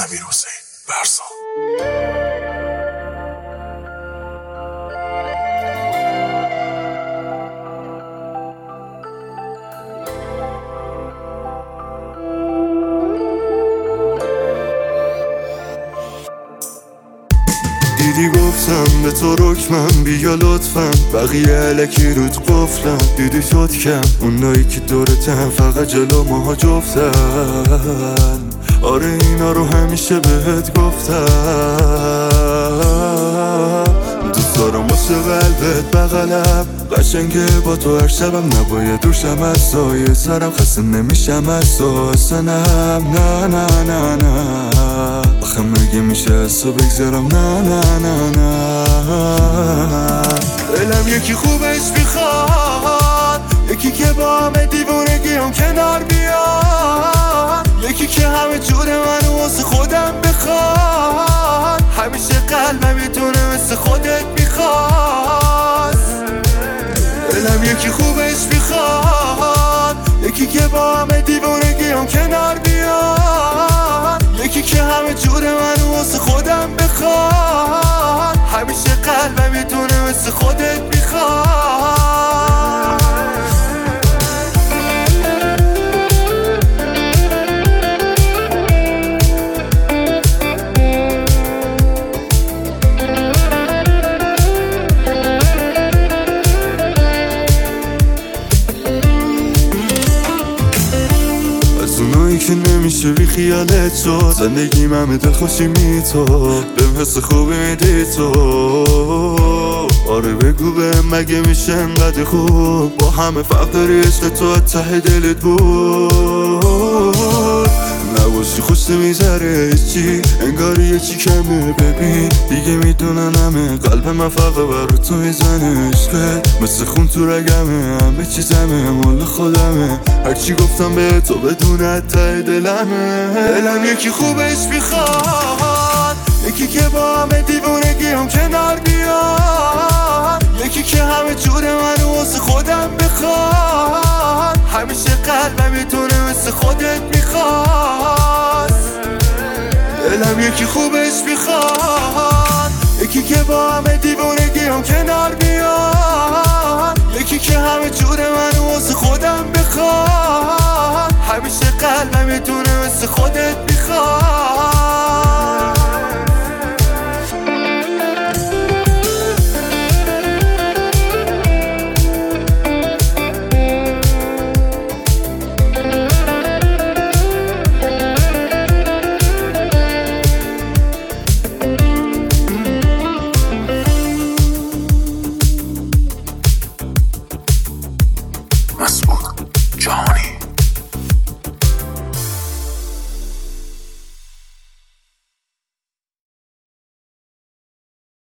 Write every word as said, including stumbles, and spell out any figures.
امیر حسین برسا. دیدی گفتم به تو رکمم بیا لطفم، بقیه علکی رود قفلم. دیدی شد کم اونایی که دورتن فقط جلو ماها جفتن. آره اینا رو همیشه بهت گفتم. دوست دارم واسه قلبت بغلم، قشنگه با تو هر شبم نباید دوشم از سایه سرم. خسته نمیشم از تو اصنم، نه نه نه نه. آخه مگه میشه از تو بگذارم؟ نه نه نه نه. دلم یکی خوبش میخواد، یکی که با همه دیوونگی هم کنار بیاد، یکی که همه جور منو واسه خودم بخواد، همیشه قلبم میتونه مثل خودت میخواد. دلم یکی خوبش میخواد، یکی که با همه دیوونگی هم کنار بیاد، یکی که همه جور منو واسه خودم بخواد، همیشه قلبم میتونه مثل خودت میخواد. اونایی که نمیشه بی خیالت شد، زندگی همه دلخوشی می تو، بهم حس خوبی میدی تو. آره بگو بهم مگه میشه انقدر خوب، با همه فرق داری عشق تو ته دلت بود. نباشی خوش نمیذاره هیچی، انگاری یه چی کمه. ببین دیگه میدونن همه قلب من فقط برا تو میزنه. عشقت مثل خون تو رگمه، همه چیزمه مال خودمه. هرچی گفتم به تو بدون ته دلمه. دلم یکی خوبش میخواد، یکی که با همه دیوونگی هم کنار بیاد، یکی که همه جور منو واسه خودم بخواد، همیشه قلبم میتونه مثل خودت میخواد. دلم یکی خوبش میخواد، یکی که با همه دیوونگی هم کنار بیاد، یکی که همه جور منو واسه خودم بخواد، همیشه قلبم میتونه مثل خودت میخواد. مسعود جهانی.